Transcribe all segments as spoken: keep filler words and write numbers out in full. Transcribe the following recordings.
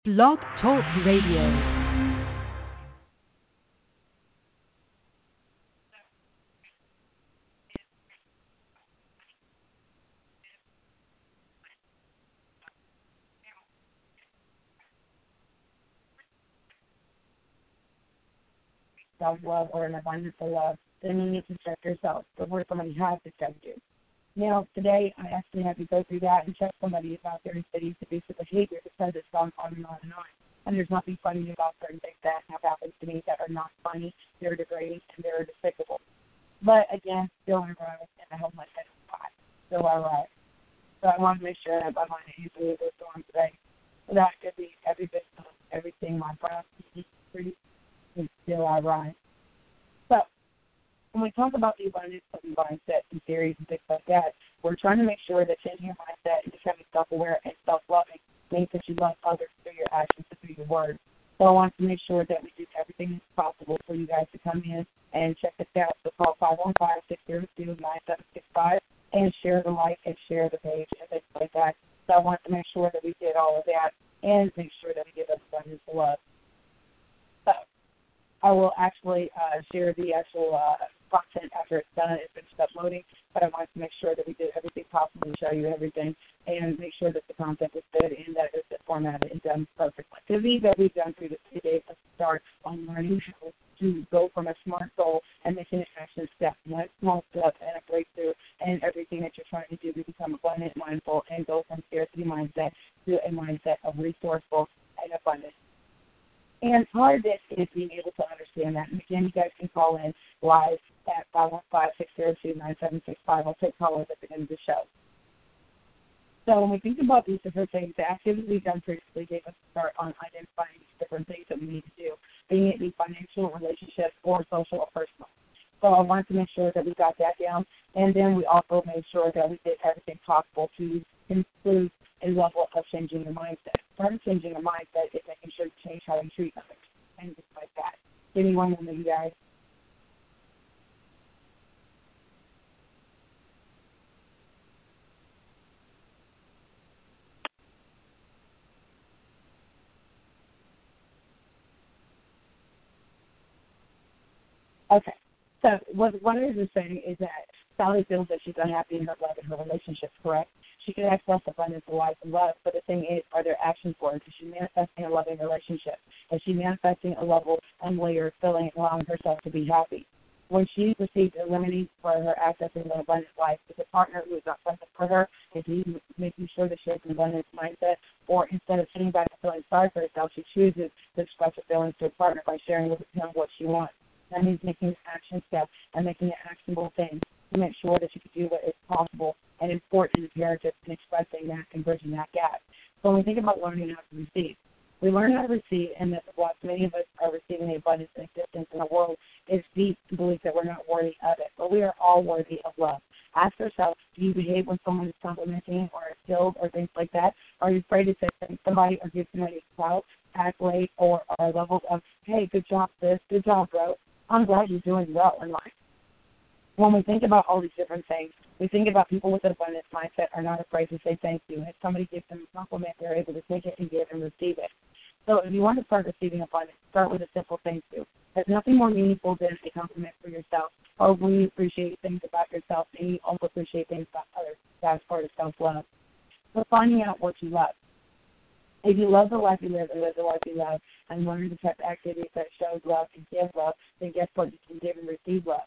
Blog Talk Radio. Self-love or an abundance of love, then you need to check yourself before somebody has to check you. Now, today, I actually have you go through that and check somebody about their steady abusive behavior because it's gone on and on and on. And there's nothing funny about certain things that have happened to me that are not funny, they're degrading, and they're despicable. But, again, still I rise, and I hold my head up high. Still I rise. So I want to make sure that by my hands through this storm today, that could be every bit of everything my breath is free, and still I rise. So, when we talk about the abundance of mindset and theories and things like that, we're trying to make sure that changing your mindset and becoming self-aware and self-loving means that you love others through your actions and through your words. So I want to make sure that we do everything that's possible for you guys to come in and check us out. So call five one five, six zero two, nine seven six five and share the like and share the page and things like that. So I want to make sure that we did all of that and make sure that we give us abundance of love. So I will actually uh, share the actual uh, content after it's done. It's finished uploading, but I wanted to make sure that we did everything possible to show you everything and make sure that the content was good and that it's formatted and done perfectly. The these that we've done through the three days of start on learning how to go from a smart goal and making an action step, one small step and a breakthrough, and everything that you're trying to do to become abundant, mindful, and go from scarcity mindset to a mindset of resourceful and abundant. And part of this is being able to understand that. And again, you guys can call in live at five one five, six zero two, nine seven six five. I'll take callers at the end of the show. So when we think about these different things, the activities we've done previously gave us a start on identifying these different things that we need to do, being it be financial, relationships, or social or personal. So I wanted to make sure that we got that down. And then we also made sure that we did everything possible to improve a level of changing your mindset. Part of changing your mindset is making sure you change how you treat others and things like that. Give me one moment, you guys. Okay. So what what it is saying is that Sally feels that she's unhappy in her love and her relationships, correct? She can express abundance of life and love, but the thing is, are there actions for it? Is she manifesting a loving relationship? Is she manifesting a level and layer of feeling and allowing herself to be happy? When she receives a remedy for her accessing an abundant life, is a partner who is not present for her? Is he making sure that she has an abundance mindset? Or instead of sitting back and feeling sorry for herself, she chooses to express her feelings to a partner by sharing with him what she wants? That means making an action step and making an actionable thing to make sure that you can do what is possible and important and imperative in expressing that and bridging that gap. So when we think about learning how to receive, we learn how to receive, and that what many of us are receiving the abundance and existence in the world is deep belief that we're not worthy of it, but we are all worthy of love. Ask yourself, do you behave when someone is complimenting or skilled or things like that? Are you afraid to say to somebody or give somebody a clout, accolade, or, or levels of, hey, good job, sis, good job, bro. I'm glad you're doing well in life. When we think about all these different things, we think about people with an abundance mindset are not afraid to say thank you. If somebody gives them a compliment, they're able to take it and give and receive it. So if you want to start receiving abundance, start with a simple thank you. There's nothing more meaningful than a compliment for yourself, or when you appreciate things about yourself and you also appreciate things about others. That's part of self-love. So finding out what you love. If you love the life you live and live the life you love and learn the type of activities that shows love and give love, then guess what? You can give and receive love.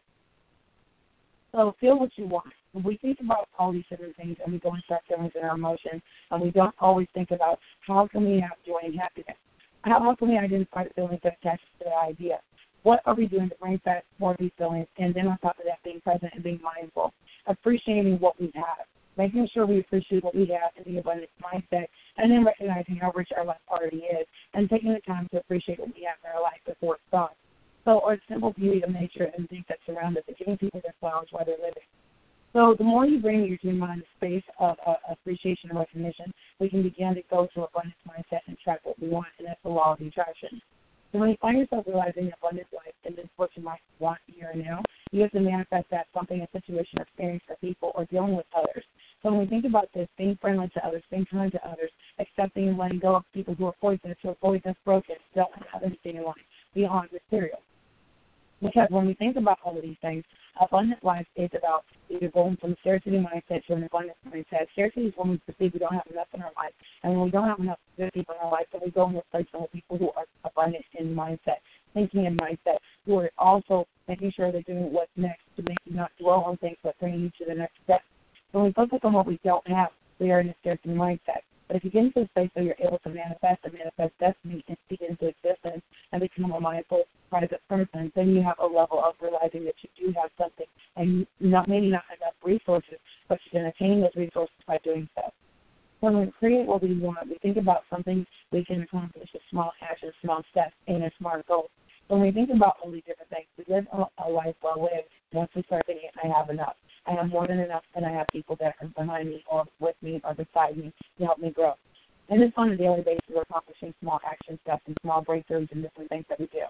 So feel what you want. When we think about all these different things and we go into our feelings and our emotions, and we don't always think about how can we have joy and happiness. How, how can we identify the feelings that attach to the idea? What are we doing to bring back more of these feelings? And then on top of that, being present and being mindful, appreciating what we have, making sure we appreciate what we have in the abundance mindset, and then recognizing how rich our life already is, and taking the time to appreciate what we have in our life before it's gone. So, or the simple beauty of nature and things that surround us, and giving people their flowers while they're living. So the more you bring your dream mind a space of uh, appreciation and recognition, we can begin to go to abundance mindset and attract what we want, and that's the law of attraction. So when you find yourself realizing abundant life and this is what you might want here and now, you have to manifest that something, a situation, experience for people, or dealing with others. So when we think about this, being friendly to others, being kind to others, accepting and letting go of people who are poisonous, who are poisonous, broken, don't have anything in life beyond material. Because when we think about all of these things, abundant life is about either going from a scarcity mindset to an abundance mindset. Scarcity is when we perceive we don't have enough in our life. And when we don't have enough good people in our life, then we go and replace them with people who are abundant in mindset, thinking in mindset, who are also making sure they're doing what's next to make you not dwell on things, but bringing you to the next step. When we focus on what we don't have, we are in a scarcity mindset. But if you get into a space where you're able to manifest and manifest destiny and speak into existence and become a mindful, private person, then you have a level of realizing that you do have something and not maybe not enough resources, but you can attain those resources by doing so. When we create what we want, we think about something we can accomplish with small actions, small steps, and a smart goal. When we think about all these different things, we live a life well lived once we start thinking, I have enough. I have more than enough, and I have people that are behind me or with me or beside me to help me grow. And it's on a daily basis we're accomplishing small action steps and small breakthroughs and different things that we do.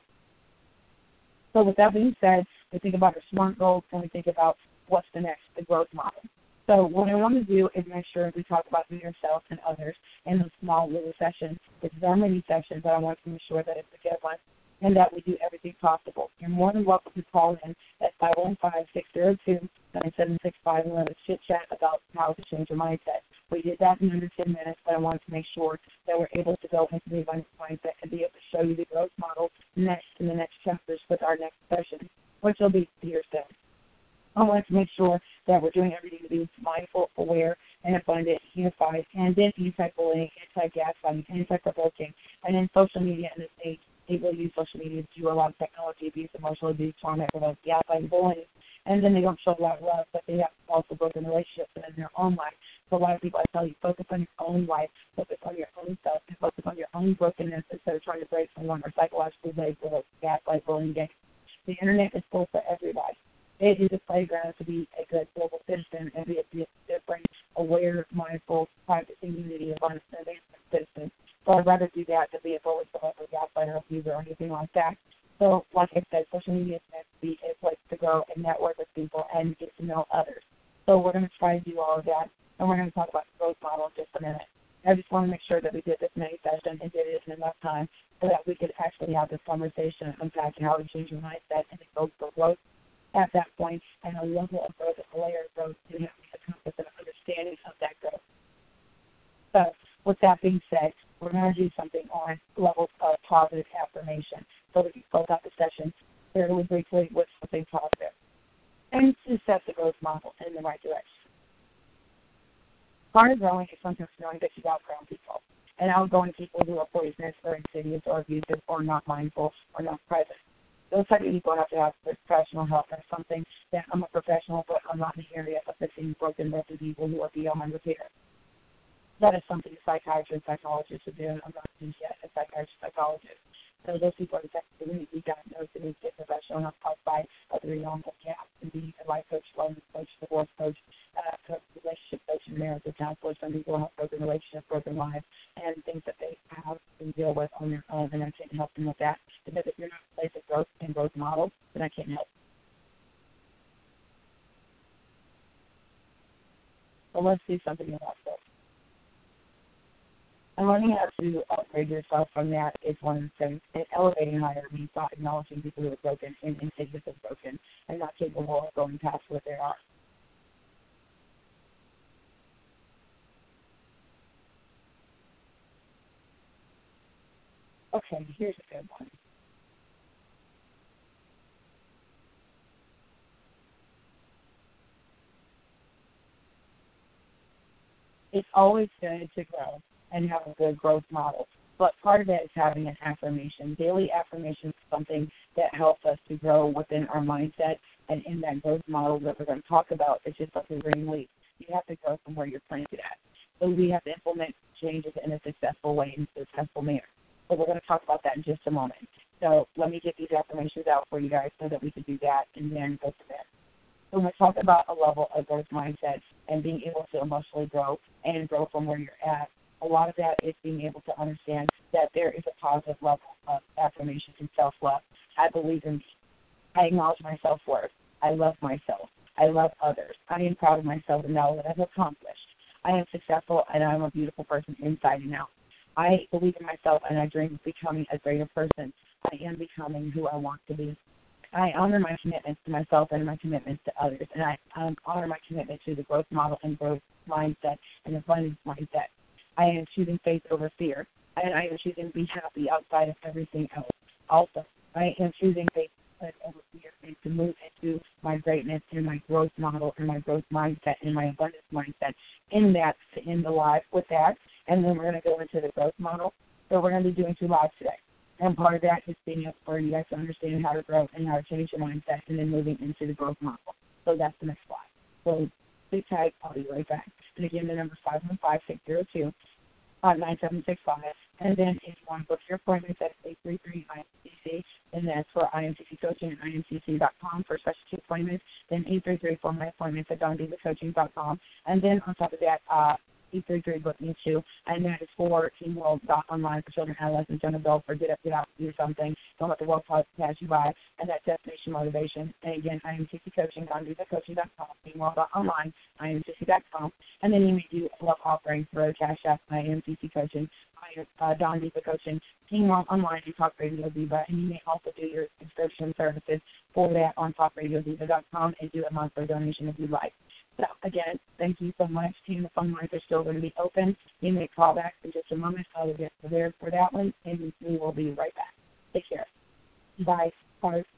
So with that being said, we think about our SMART goals and we think about what's the next, the growth model. So what I want to do is make sure we talk about yourself and others in those small little sessions. It's our mini sessions, but I want to make sure that it's a good one and that we do everything possible. You're more than welcome to call in at five one five, six zero two, nine seven six five and let us chit-chat about how to change your mindset. We did that in under ten minutes, but I wanted to make sure that we're able to go into the abundance mindset and be able to show you the growth model next in the next chapters with our next session, which will be here soon. I want to make sure that we're doing everything to be mindful, aware, and abundant, unified, and then anti-bullying, anti-gaslighting, anti-provoking, and in social media in this age, people use social media to do a lot of technology abuse, emotional abuse, torment, provoke, gaslighting, bullying, and then they don't show a lot of love, but they have also broken relationships in their own life. So a lot of people, I tell you, focus on your own life, focus on your own self, and focus on your own brokenness instead of trying to break someone or psychologically label provoke, gaslight, bullying, games. The internet is full for everybody. It is a playground to be a good global citizen and be a different, aware, mindful, private community of understanding citizens. So I'd rather do that than be a bully, celebrity, gaslighter, abuser, or anything like that. So, like I said, social media is meant to be a place to grow and network with people and get to know others. So we're going to try to do all of that, and we're going to talk about the growth model in just a minute. I just want to make sure that we did this mini session and did it in enough time so that we could actually have this conversation and unpack how to change your mindset and go for growth at that point and a level of growth, a layer of growth, and having a compass and understanding of that growth. So with that being said, we're going to do something on levels of positive affirmation so we can close out the session fairly briefly with something positive and to set the growth model in the right direction. Part of growing is sometimes knowing that you've outgrown people and outgoing people who are poisonous or insidious or abusive or not mindful or not present. Those type of people have to have professional help. That's something that I'm a professional, but I'm not in the area of fixing broken, broken people who are beyond my repair. That is something a psychiatrist and psychologist would do, and I'm not yet a psychiatrist psychologist. So those people are technically need to be diagnosed and need to get professional help outside of the realm of gaps and be a life coach, wellness coach, divorce coach, uh, coach, relationship coach, and marriage counselor. Some people have broken relationships, broken lives, and things that they have to deal with on their own, and I can't help them with that. Because if you're not in a place of growth and growth model, then I can't help. So let's do something about this. And learning how to upgrade yourself from that is one of the things. And elevating higher means not acknowledging people who are broken and insignificant as broken and not capable of going past what they are. Okay, here's a good one. It's always good to grow and have a good growth model. But part of that is having an affirmation. Daily affirmation is something that helps us to grow within our mindset. And in that growth model that we're going to talk about, it's just like a green leaf. You have to grow from where you're planted at. So we have to implement changes in a successful way, in a successful manner. So we're going to talk about that in just a moment. So let me get these affirmations out for you guys so that we can do that and then go from there. So when we talk about a level of growth mindset and being able to emotionally grow and grow from where you're at, a lot of that is being able to understand that there is a positive level of affirmation and self-love. I believe in me. I acknowledge my self-worth. I love myself. I love others. I am proud of myself and know that I've accomplished. I am successful, and I'm a beautiful person inside and out. I believe in myself, and I dream of becoming a greater person. I am becoming who I want to be. I honor my commitments to myself and my commitments to others, and I um, honor my commitment to the growth model and growth mindset and abundance mindset. I am choosing faith over fear, and I am choosing to be happy outside of everything else. Also, I am choosing faith over fear and to move into my greatness and my growth model and my growth mindset and my abundance mindset. In that, to end the live with that, and then we're going to go into the growth model. So we're going to be doing two lives today. And part of that is being able for you guys to understand how to grow and how to change your mindset and then moving into the growth model. So that's the next slide. So sit tight. I'll be right back. And again, the number is five one five, six zero two, nine seven six five. And then if you want to book your appointment, that's eight three three I M C C. And that's for I M C C Coaching at I M C C dot com for specialty appointments. Then eight three three for my appointments at Don Diva Coaching dot com. And then on top of that, uh, eight three three book me too, and that is for Team World Online for children, adolescents, young adults, for get up, get out, do something. Don't let the world pass you by, and that's Destination Motivation. And again, I M C C Coaching, Don Diva Coaching dot com, Team World Online, I M C C dot com, and then you may do a love offering for a Cash App, I M C C Coaching, uh, Don Diva Coaching, Team World Online, and Talk Radio Diva, and you may also do your subscription services for that on Talk Radio Diva dot com and do a monthly donation if you'd like. So, again, thank you so much. Team, the phone lines are still going to be open. You may call back in just a moment. I will get prepared for that one, and we will be right back. Take care. Bye. Bye.